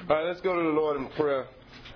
All right, let's go to the Lord in prayer.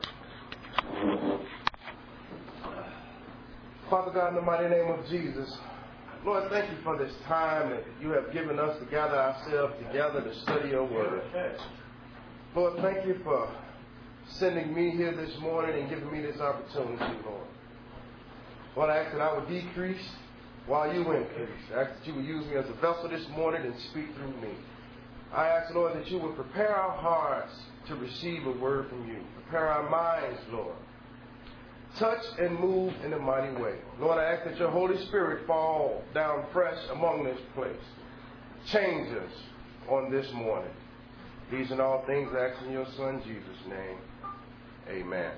Father God, in the mighty name of Jesus, Lord, thank you for this time that you have given us to gather ourselves together to study your word. Lord, thank you for sending me here this morning and giving me this opportunity, Lord. Lord, I ask that I would decrease while you increase. I ask that you would use me as a vessel this morning and speak through me. I ask, Lord, that you would prepare our hearts to receive a word from you. Prepare our minds, Lord. Touch and move in a mighty way. Lord, I ask that your Holy Spirit fall down fresh among this place. Change us on this morning. These and all things I ask in your Son, Jesus' name. Amen.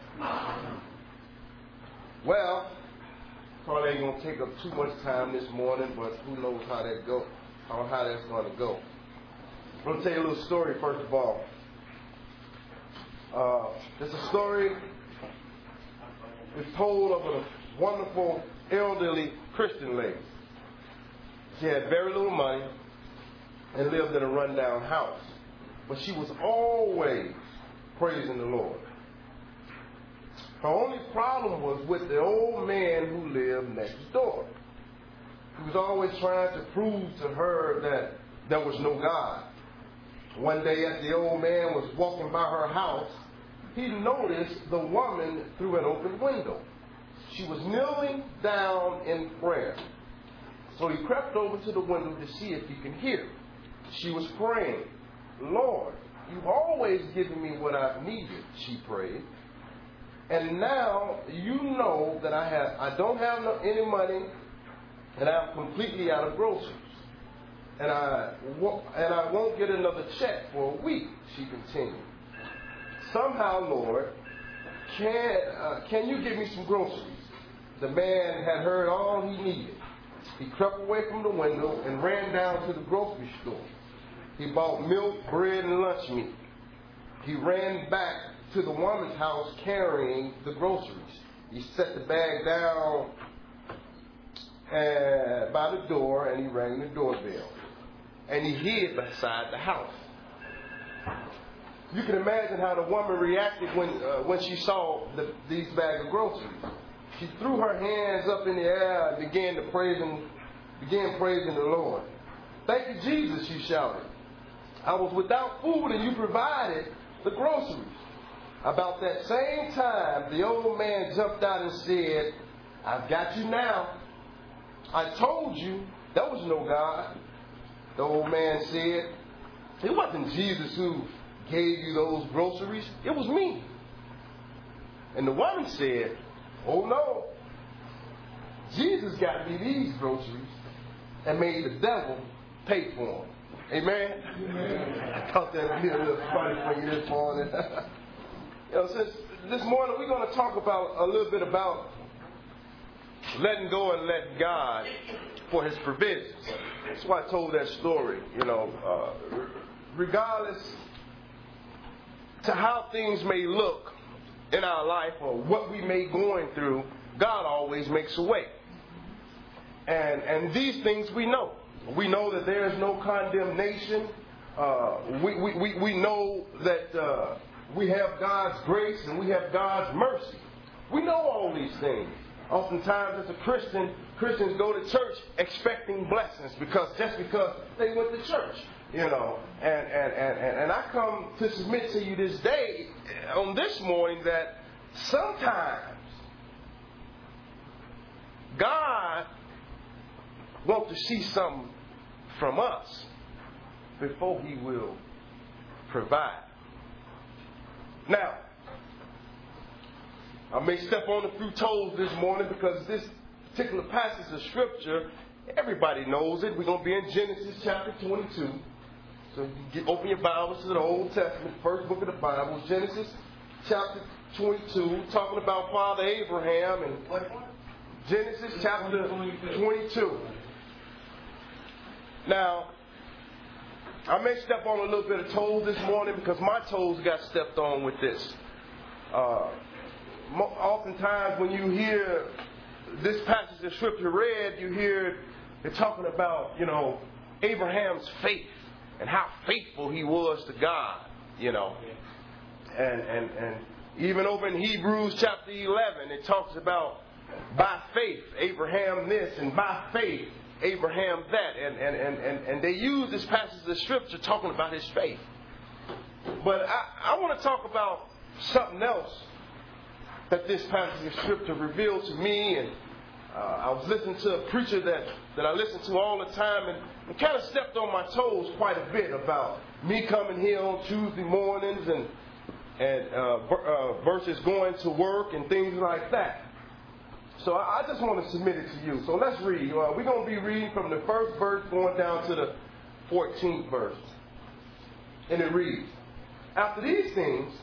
Well, probably ain't going to take up too much time this morning, but who knows how that's going to go. I'm going to tell you a little story first of all. There's a story that's told of a wonderful elderly Christian lady. She had very little money and lived in a rundown house. But she was always praising the Lord. Her only problem was with the old man who lived next door. He was always trying to prove to her that there was no God. One day as the old man was walking by her house, he noticed the woman through an open window. She was kneeling down in prayer. So he crept over to the window to see if he could hear. She was praying, "Lord, you've always given me what I've needed," she prayed. "And now you know that I don't have any money and I'm completely out of groceries. And I won't get another check for a week," she continued. "Somehow, Lord, can you give me some groceries?" The man had heard all he needed. He crept away from the window and ran down to the grocery store. He bought milk, bread, and lunch meat. He ran back to the woman's house carrying the groceries. He set the bag down by the door and he rang the doorbell. And he hid beside the house. You can imagine how the woman reacted when she saw these bags of groceries. She threw her hands up in the air and began praising the Lord. "Thank you, Jesus," she shouted. "I was without food and you provided the groceries." About that same time, the old man jumped out and said, "I've got you now. I told you there was no God." The old man said, "It wasn't Jesus who gave you those groceries. It was me." And the woman said, "Oh no, Jesus got me these groceries and made the devil pay for them." Amen? Amen. I thought that would be a little funny for you this morning. Since this morning we're going to talk about a little bit about letting go and letting God for His provisions. That's why I told that story. Regardless to how things may look in our life or what we may going through, God always makes a way. And these things we know. We know that there is no condemnation. We know that we have God's grace and we have God's mercy. We know all these things. Oftentimes as a Christian, Christians go to church expecting blessings because they went to church. And I come to submit to you this day, on this morning, that sometimes God wants to see something from us before He will provide. Now, I may step on a few toes this morning because this particular passage of Scripture, everybody knows it. We're going to be in Genesis chapter 22. So you open your Bibles to the Old Testament, first book of the Bible, Genesis chapter 22, talking about Father Abraham and Genesis chapter 22. Now, I may step on a little bit of toes this morning because my toes got stepped on with this. Oftentimes when you hear this passage of Scripture read, you hear it talking about, Abraham's faith and how faithful he was to God, And even over in Hebrews chapter 11, it talks about by faith Abraham this, and by faith Abraham that. And they use this passage of scripture talking about his faith. But I want to talk about something else that this passage of scripture revealed to me. And I was listening to a preacher that I listen to all the time, and kind of stepped on my toes quite a bit about me coming here on Tuesday mornings and versus going to work and things like that. So I just want to submit it to you. So let's read. We're going to be reading from the first verse going down to the 14th verse. And it reads, "After these things,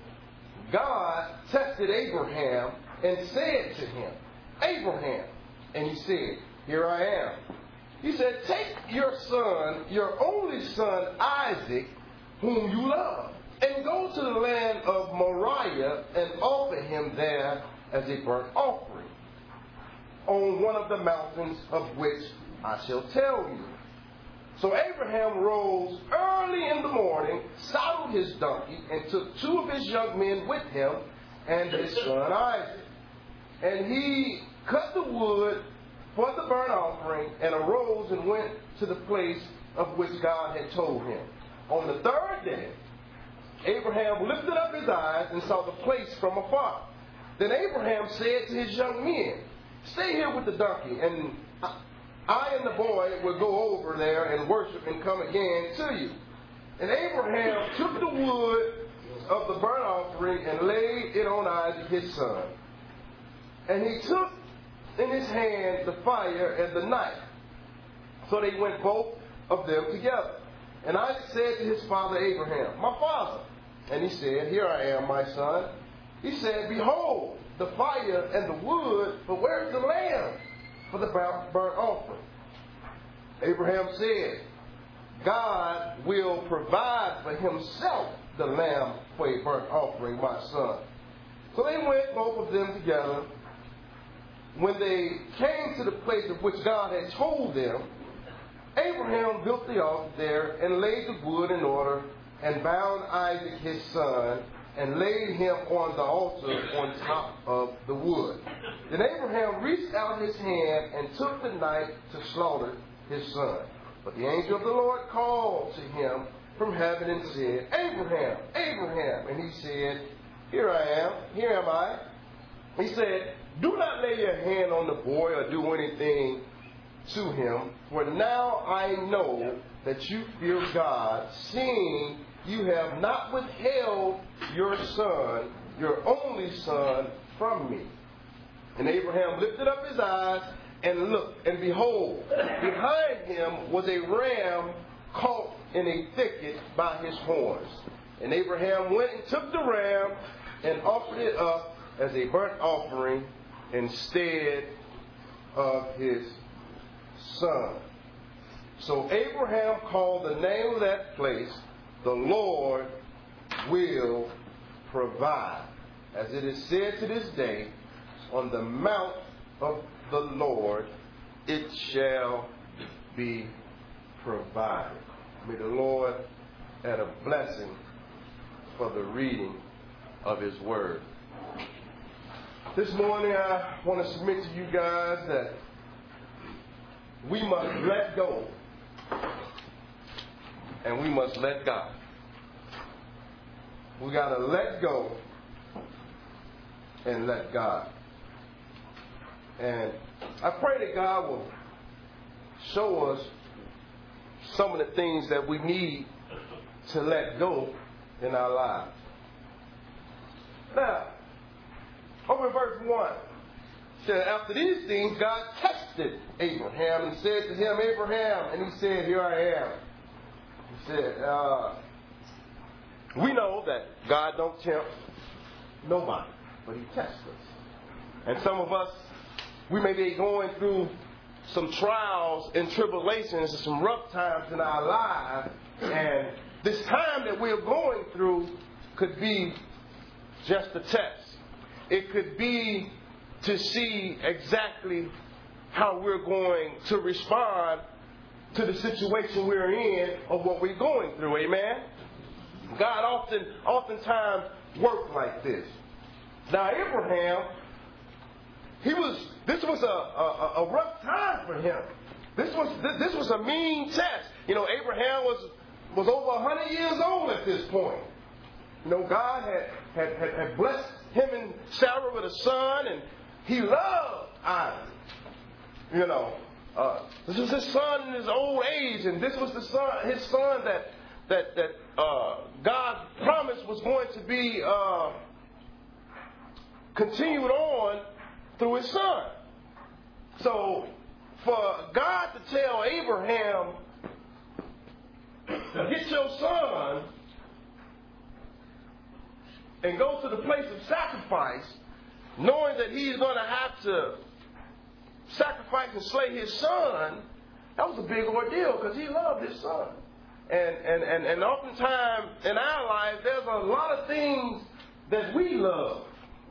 God tested Abraham and said to him, 'Abraham.' And he said, 'Here I am.' He said, 'Take your son, your only son Isaac, whom you love, and go to the land of Moriah and offer him there as a burnt offering on one of the mountains of which I shall tell you.' So Abraham rose early in the morning, saddled his donkey, and took 2 of his young men with him and his son Isaac. And he cut the wood for the burnt offering and arose and went to the place of which God had told him. On the 3rd day, Abraham lifted up his eyes and saw the place from afar. Then Abraham said to his young men, 'Stay here with the donkey, and I and the boy will go over there and worship and come again to you.' And Abraham took the wood of the burnt offering and laid it on Isaac his son. And he took in his hand the fire and the knife. So they went both of them together. And Isaac said to his father Abraham, 'My father.' And he said, 'Here I am, my son.' He said, 'Behold, the fire and the wood, but where's the lamb for the burnt offering?' Abraham said, 'God will provide for himself the lamb for a burnt offering, my son.' So they went both of them together. When they came to the place of which God had told them, Abraham built the altar there and laid the wood in order and bound Isaac his son and laid him on the altar on top of the wood. Then Abraham reached out his hand and took the knife to slaughter his son. But the angel of the Lord called to him from heaven and said, 'Abraham, Abraham.' And he said, 'Here I am, here am I.' He said, 'Do not lay your hand on the boy or do anything to him, for now I know that you fear God, seeing you have not withheld your son, your only son, from me.' And Abraham lifted up his eyes and looked, and behold, behind him was a ram caught in a thicket by his horns. And Abraham went and took the ram and offered it up as a burnt offering instead of his son. So Abraham called the name of that place, 'The Lord will provide.' As it is said to this day, 'On the mount of the Lord it shall be provided.'" May the Lord add a blessing for the reading of his word. This morning I want to submit to you guys that we must let go and we must let God. We got to let go and let God. And I pray that God will show us some of the things that we need to let go in our lives. Now, over in verse 1, it said, "After these things, God tested Abraham and said to him, 'Abraham.' And he said, 'Here I am.'" He said, we know that God don't tempt nobody, but he tests us. And some of us, we may be going through some trials and tribulations and some rough times in our lives. And this time that we're going through could be just a test. It could be to see exactly how we're going to respond to the situation we're in or what we're going through. Amen? God oftentimes worked like this. Now Abraham, this was a rough time for him. This was a mean test. Abraham was over 100 years old at this point. God had blessed him and Sarah with a son, and he loved Isaac. This was his son in his old age, and this was his son that God promised was going to be continued on through his son. So for God to tell Abraham, get your son and go to the place of sacrifice, knowing that he's going to have to sacrifice and slay his son, that was a big ordeal because he loved his son. And oftentimes in our lives, there's a lot of things that we love.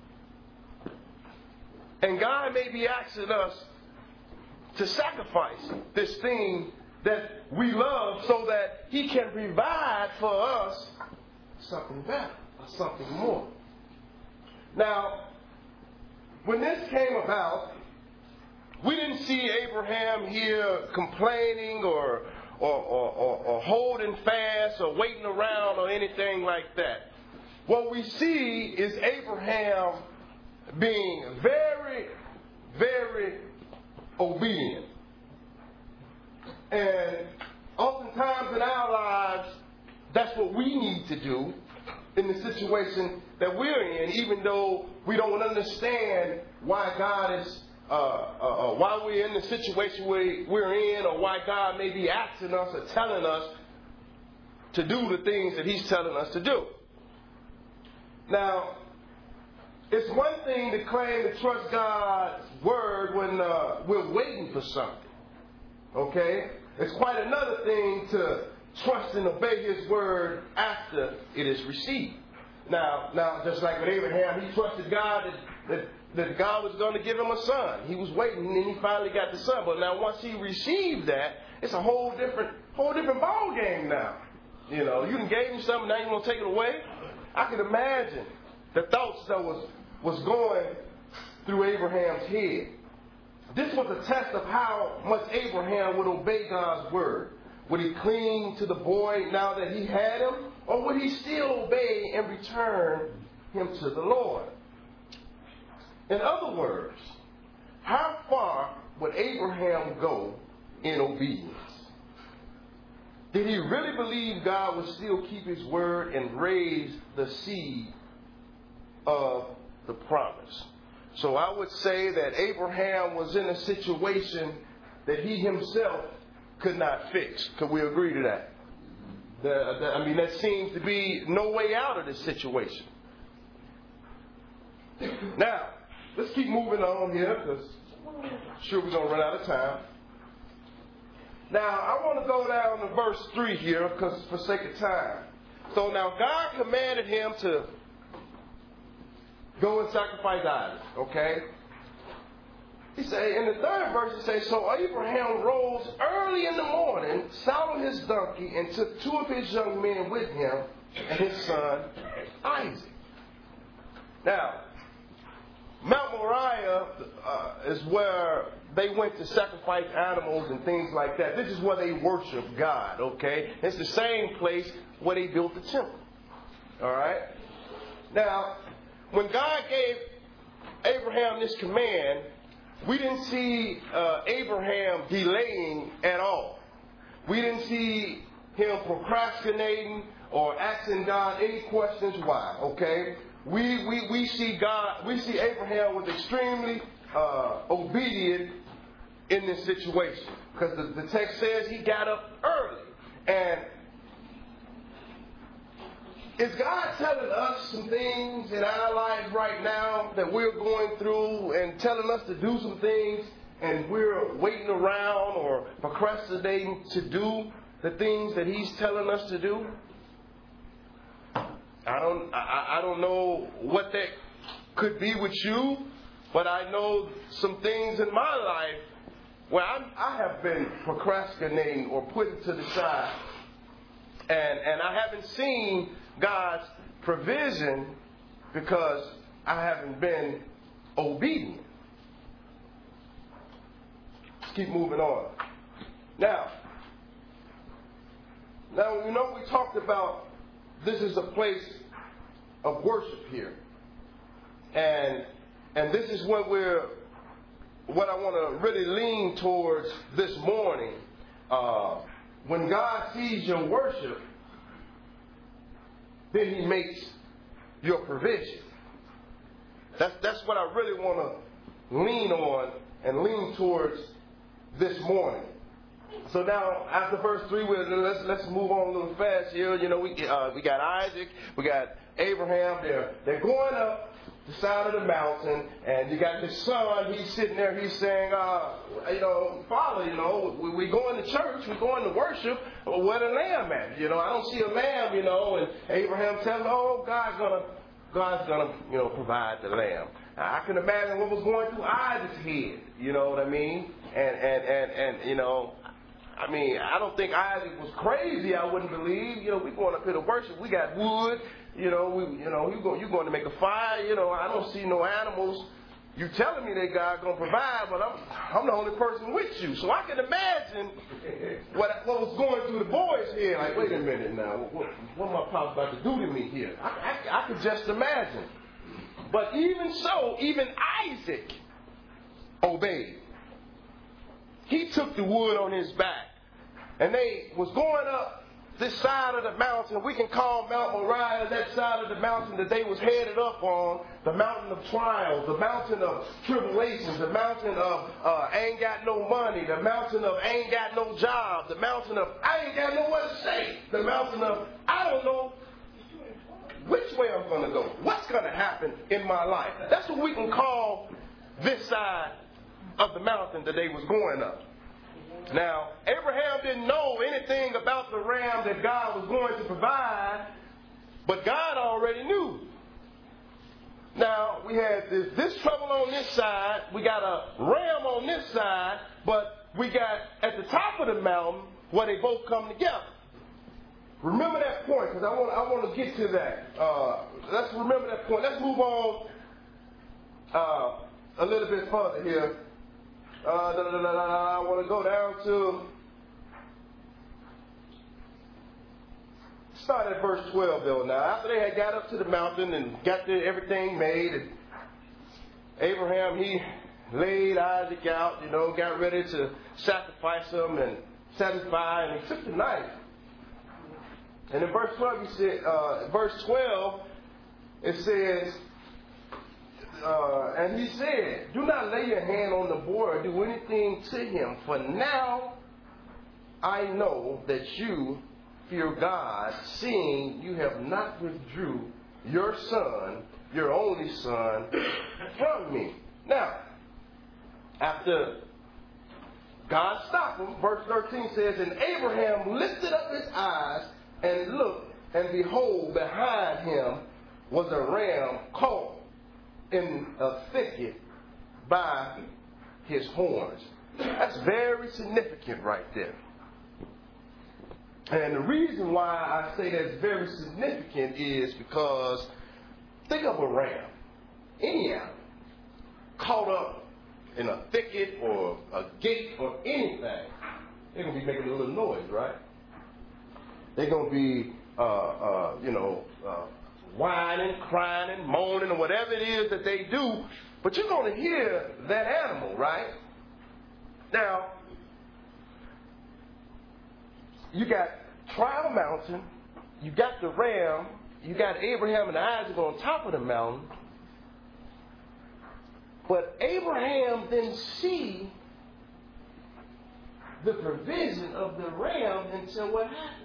And God may be asking us to sacrifice this thing that we love so that He can provide for us something better or something more. Now, when this came about, we didn't see Abraham here complaining or holding fast or waiting around or anything like that. What we see is Abraham being very, very obedient. And oftentimes in our lives, that's what we need to do in the situation that we're in, even though we don't understand why God is, why we're in the situation we're in, or why God may be asking us or telling us to do the things that He's telling us to do. Now, it's one thing to claim to trust God's word when we're waiting for something. Okay? It's quite another thing to trust and obey His word after it is received. Now, just like with Abraham, he trusted God that God was going to give him a son. He was waiting, and then he finally got the son. But now, once he received that, it's a whole different ball game now. You done gave him something, now you want to take it away. I can imagine the thoughts that was going through Abraham's head. This was a test of how much Abraham would obey God's word. Would he cling to the boy now that he had him, or would he still obey and return him to the Lord? In other words, how far would Abraham go in obedience? Did he really believe God would still keep His word and raise the seed of the promise? So I would say that Abraham was in a situation that he himself could not fix. Could we agree to that? That seems to be no way out of this situation. Now, let's keep moving on here because I'm sure we're going to run out of time. Now, I want to go down to verse 3 here because for sake of time. So now God commanded him to go and sacrifice Isaac, okay? He said, in the 3rd verse, it says, so Abraham rose early in the morning, saddled his donkey, and took 2 of his young men with him and his son Isaac. Now, Mount Moriah is where they went to sacrifice animals and things like that. This is where they worship God, okay? It's the same place where they built the temple, all right? Now, when God gave Abraham this command, we didn't see Abraham delaying at all. We didn't see him procrastinating or asking God any questions why, okay? We see Abraham was extremely obedient in this situation because the text says he got up early. And is God telling us some things in our lives right now that we're going through and telling us to do some things and we're waiting around or procrastinating to do the things that He's telling us to do? I don't know what that could be with you, but I know some things in my life where I have been procrastinating or putting to the side. And I haven't seen God's provision because I haven't been obedient. Let's keep moving on. Now, we talked about this is a place of worship here. And this is what I want to really lean towards this morning. When God sees your worship, then He makes your provision. That's what I really want to lean on and lean towards this morning. So now, after verse 3, let's move on a little fast here. We got Isaac, we got Abraham. They're going up the side of the mountain, and you got his son. He's sitting there. He's saying, Father, we're going to church, we're going to worship. Where the lamb at? I don't see a lamb. And Abraham tells him, oh, God's gonna provide the lamb. I can imagine what was going through Isaac's head. You know what I mean? And I don't think Isaac was crazy. I wouldn't believe. We're going up here to worship. We got wood. You're going to make a fire. I don't see no animals. You telling me that God's going to provide, but I'm the only person with you. So I can imagine what was going through the boys' head. Like, wait a minute now. What my pops about to do to me here? I could just imagine. But even so, even Isaac obeyed. He took the wood on his back. And they was going up this side of the mountain. We can call Mount Moriah that side of the mountain that they was headed up on. The mountain of trials, the mountain of tribulations, the mountain of ain't got no money, the mountain of ain't got no job, the mountain of I ain't got nowhere to stay, the mountain of I don't know which way I'm going to go. What's going to happen in my life? That's what we can call this side of the mountain that they was going up. Now, Abraham didn't know anything about the ram that God was going to provide, but God already knew. Now, we had this trouble on this side, we got a ram on this side, but we got at the top of the mountain where they both come together. Remember that point, because I want to get to that. Let's remember that point. Let's move on a little bit further here. I want to go down to start at verse 12 though. Now, after they had got up to the mountain and got everything made, and Abraham, he laid Isaac out, got ready to sacrifice him and satisfy, and he took the knife. And in verse 12, it says, and he said, do not lay your hand on the boy or do anything to him, for now I know that you fear God, seeing you have not withdrew your son, your only son, from me. Now, after God stopped him, verse 13 says, and Abraham lifted up his eyes and looked, and behold, behind him was a ram caught in a thicket by his horns. That's very significant right there. And the reason why I say that's very significant is because think of a ram, any animal, caught up in a thicket or a gate or anything. They're going to be making a little noise, right? They're going to be, whining, crying, moaning, or whatever it is that they do. But you're going to hear that animal, right? Now, you got Trial Mountain, you got the ram, you got Abraham and Isaac on top of the mountain. But Abraham didn't see the provision of the ram until what happened?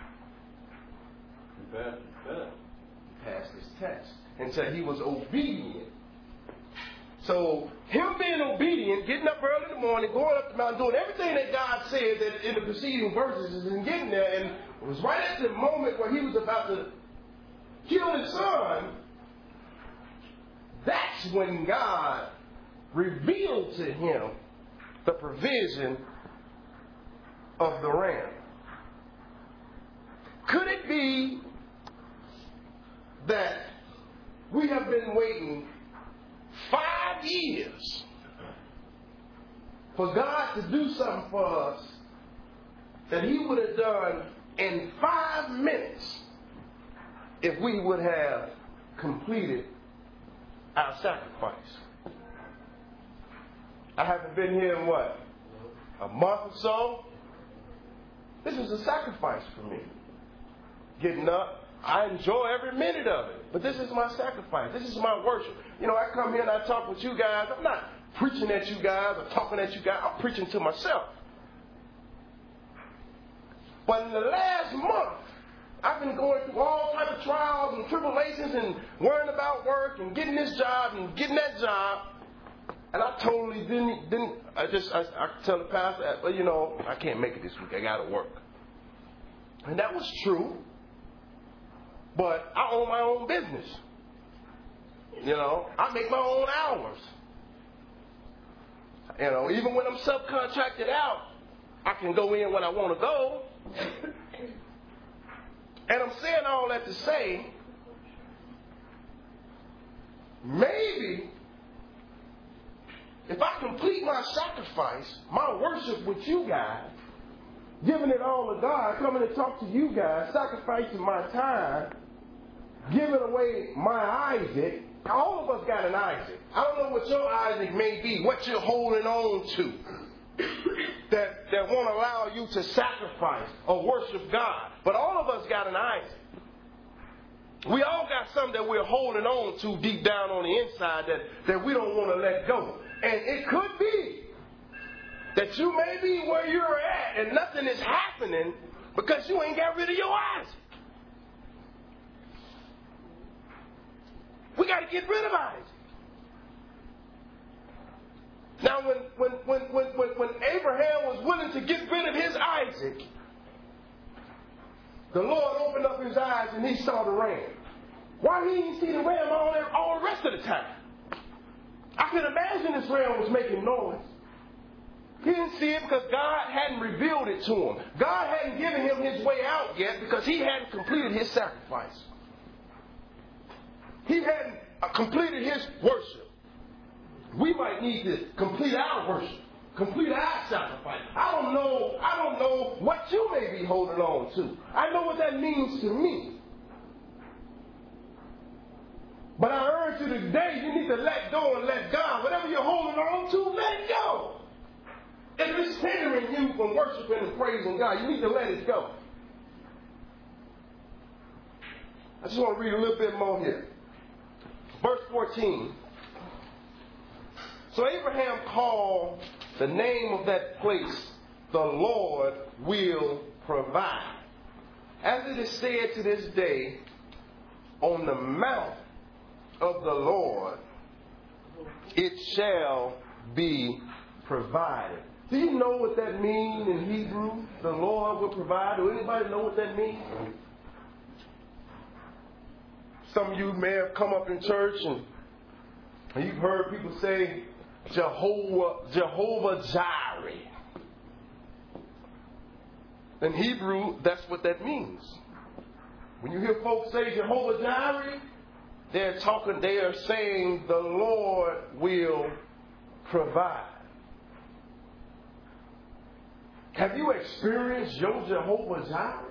Passed his test until he was obedient. So him being obedient, getting up early in the morning, going up the mountain, doing everything that God said that in the preceding verses, and getting there, and it was right at the moment where he was about to kill his son. That's when God revealed to him the provision of the ram. Could it be that we have been waiting 5 years for God to do something for us that He would have done in 5 minutes if we would have completed our sacrifice. I haven't been here in what? A month or so? This is a sacrifice for me. Getting up, I enjoy every minute of it. But this is my sacrifice. This is my worship. You know, I come here and I talk with you guys. I'm not preaching at you guys or talking at you guys. I'm preaching to myself. But in the last month, I've been going through all types of trials and tribulations and worrying about work and getting this job and getting that job. And I totally didn't. I tell the pastor, well, you know, I can't make it this week. I got to work. And that was true. But I own my own business. You know, I make my own hours. You know, even when I'm subcontracted out, I can go in when I want to go. And I'm saying all that to say, maybe if I complete my sacrifice, my worship with you guys, giving it all to God, coming to talk to you guys, sacrificing my time, giving away my Isaac. All of us got an Isaac. I don't know what your Isaac may be, what you're holding on to that won't allow you to sacrifice or worship God. But all of us got an Isaac. We all got something that we're holding on to deep down on the inside that we don't want to let go. And it could be that you may be where you're at and nothing is happening because you ain't got rid of your Isaac. We got to get rid of Isaac. Now, when Abraham was willing to get rid of his Isaac, the Lord opened up his eyes and he saw the ram. Why he didn't see the ram all the rest of the time? I can imagine this ram was making noise. He didn't see it because God hadn't revealed it to him. God hadn't given him his way out yet because he hadn't completed his sacrifice. He hadn't completed his worship. We might need to complete our worship, complete our sacrifice. I don't know what you may be holding on to. I know what that means to me. But I urge you today, you need to let go and let God. Whatever you're holding on to, let go. If it's hindering you from worshiping and praising God, you need to let it go. I just want to read a little bit more here. Verse 14. So Abraham called the name of that place, the Lord will provide. As it is said to this day, on the mount of the Lord it shall be provided. Do you know what that means in Hebrew? The Lord will provide. Do anybody know what that means? Some of you may have come up in church and you've heard people say Jehovah Jireh. In Hebrew, that's what that means. When you hear folks say Jehovah Jireh, they are saying the Lord will provide. Have you experienced your Jehovah Jireh?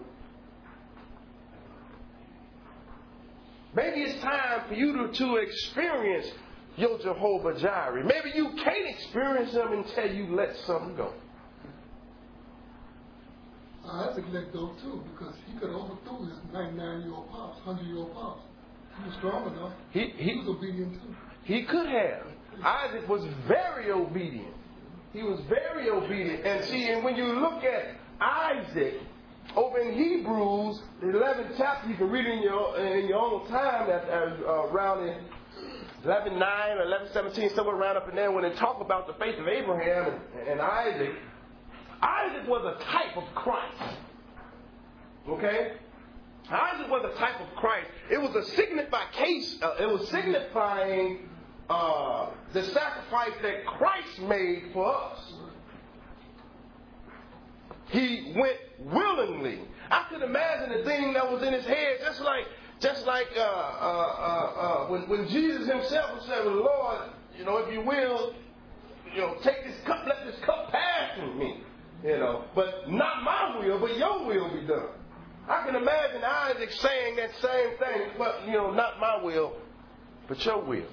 Maybe it's time for you to experience your Jehovah Jireh. Maybe you can't experience them until you let something go. Isaac let go too because he could overthrow his 99-year-old pops, 100-year-old pops. He was strong enough. He was obedient too. He could have. Isaac was very obedient. He was very obedient. And see, and when you look at Isaac, over in Hebrews, the 11th chapter, you can read it in your own time, around in 11:9 or 11:17, somewhere around up in there, when they talk about the faith of Abraham and Isaac. Isaac was a type of Christ. Okay? Isaac was a type of Christ. It was a signification. It was signifying the sacrifice that Christ made for us. He went willingly. I could imagine the thing that was in his head, Just like when Jesus himself said, well, Lord, if you will, take this cup, let this cup pass from me. But not my will, but your will be done. I can imagine Isaac saying that same thing, but, not my will, but your will.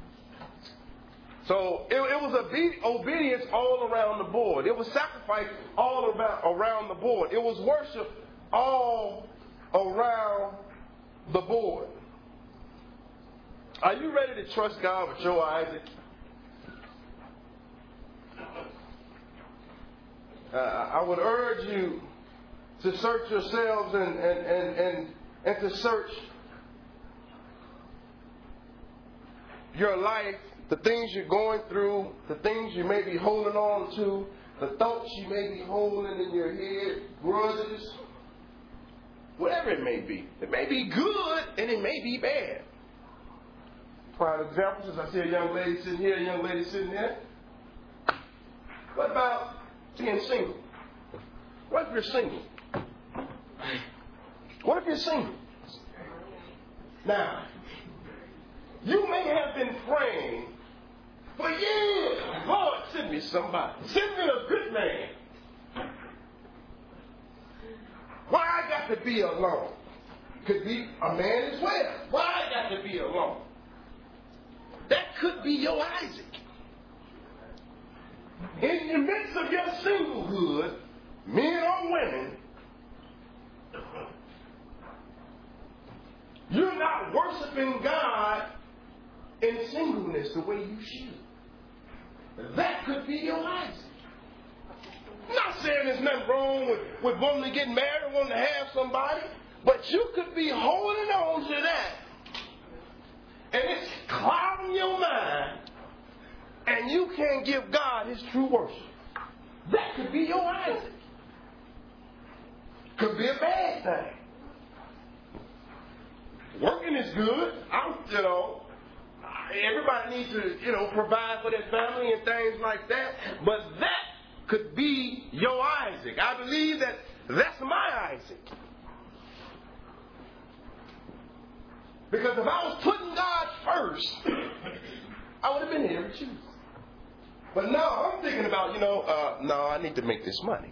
So it was obedience all around the board. It was sacrifice all around the board. It was worship all around the board. Are you ready to trust God with your Isaac? I would urge you to search yourselves and to search your life, the things you're going through, the things you may be holding on to, the thoughts you may be holding in your head, grudges, whatever it may be. It may be good and it may be bad. Prime examples is I see a young lady sitting here, a young lady sitting there. What about being single? What if you're single? What if you're single? Now, you may have been praying for years. Lord, send me somebody. Send me a good man. Why I got to be alone? Could be a man as well. Why I got to be alone? That could be your Isaac. In the midst of your singlehood, men or women, you're not worshiping God in singleness the way you should. That could be your Isaac. I'm not saying there's nothing wrong with wanting to get married, wanting to have somebody, but you could be holding on to that. And it's clouding your mind, and you can't give God his true worship. That could be your Isaac. Could be a bad thing. Working is good. Everybody needs to, provide for their family and things like that. But that could be your Isaac. I believe that's my Isaac. Because if I was putting God first, I would have been here to choose. But now I'm thinking about, I need to make this money.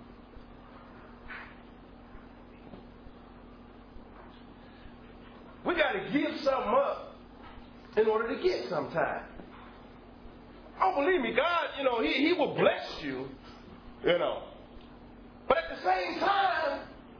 We got to give something up in order to get some time. Oh, believe me, God, He will bless you, But at the same time,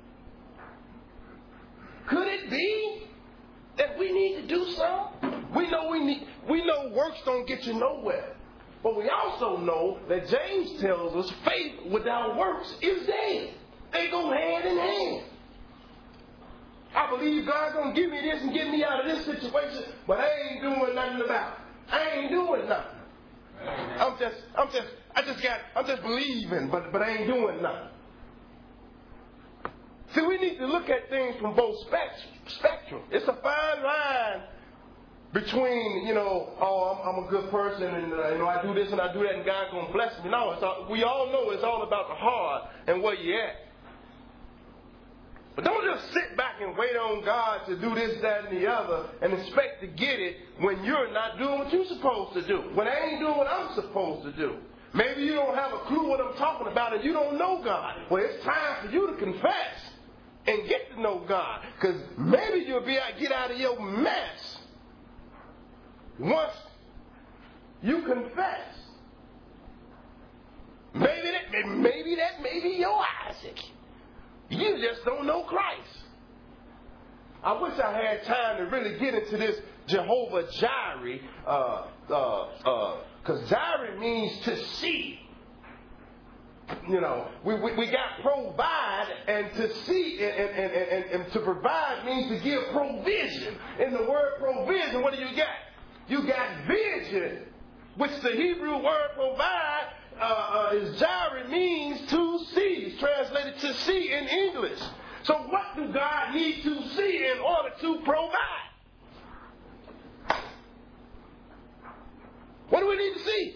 could it be that we need to do something? We know works don't get you nowhere. But we also know that James tells us faith without works is dead. They go hand in hand. I believe God's going to give me this and get me out of this situation, but I ain't doing nothing about it. I ain't doing nothing. I'm just believing, but I ain't doing nothing. See, we need to look at things from both spectrum. It's a fine line between, I'm a good person and, I do this and I do that and God's going to bless me. No, we all know it's all about the heart and where you're at. But don't just sit back and wait on God to do this, that, and the other and expect to get it when you're not doing what you're supposed to do. When I ain't doing what I'm supposed to do. Maybe you don't have a clue what I'm talking about and you don't know God. Well, it's time for you to confess and get to know God. Because maybe you'll be able to get out of your mess once you confess. Maybe that may be your Isaac. You just don't know Christ. I wish I had time to really get into this Jehovah Jireh, because Jireh means to see. We got provide, and to see and to provide means to give provision. In the word provision, what do you got? You got vision, which the Hebrew word provide is Jireh, means to see. It's translated to see in English. So what do God need to see in order to provide? What do we need to see?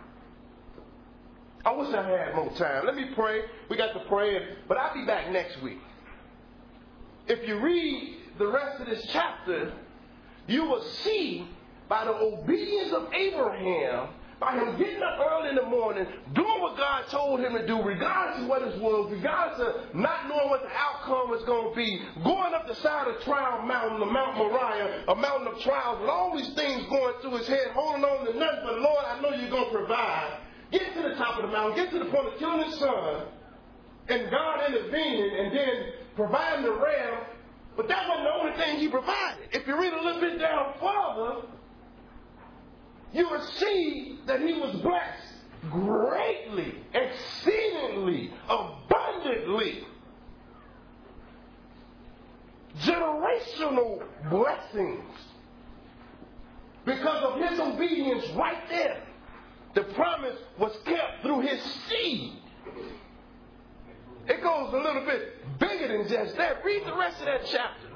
I wish I had more time. Let me pray. We got to pray, but I'll be back next week. If you read the rest of this chapter, you will see by the obedience of Abraham, by him getting up early in the morning, doing what God told him to do, regardless of what it was, regardless of not knowing what the outcome was going to be, going up the side of Trial Mountain, the Mount Moriah, a mountain of trials, with all these things going through his head, holding on to nothing but, Lord, I know you're going to provide. Get to the top of the mountain, get to the point of killing his son, and God intervening, and then providing the ram. But that wasn't the only thing he provided. If you read a little bit down further, you will see that he was blessed greatly, exceedingly, abundantly. Generational blessings. Because of his obedience right there, the promise was kept through his seed. It goes a little bit bigger than just that. Read the rest of that chapter.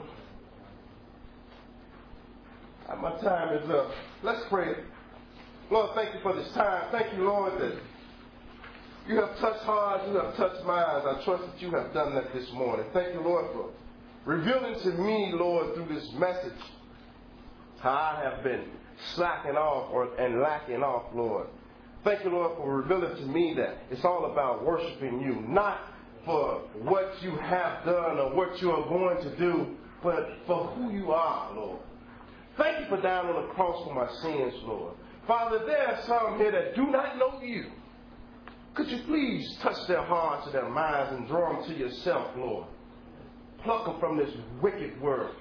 My time is up. Let's pray. Lord, thank you for this time. Thank you, Lord, that you have touched hearts, you have touched minds. I trust that you have done that this morning. Thank you, Lord, for revealing to me, Lord, through this message, how I have been slacking off and lacking off, Lord. Thank you, Lord, for revealing to me that it's all about worshiping you, not for what you have done or what you are going to do, but for who you are, Lord. Thank you for dying on the cross for my sins, Lord. Father, there are some here that do not know you. Could you please touch their hearts and their minds and draw them to yourself, Lord? Pluck them from this wicked world.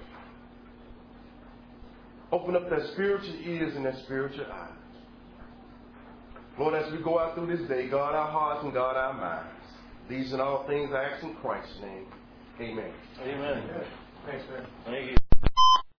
Open up their spiritual ears and their spiritual eyes. Lord, as we go out through this day, guard our hearts and guard our minds. These and all things I ask in Christ's name. Amen. Amen. Thanks, man. Thank you.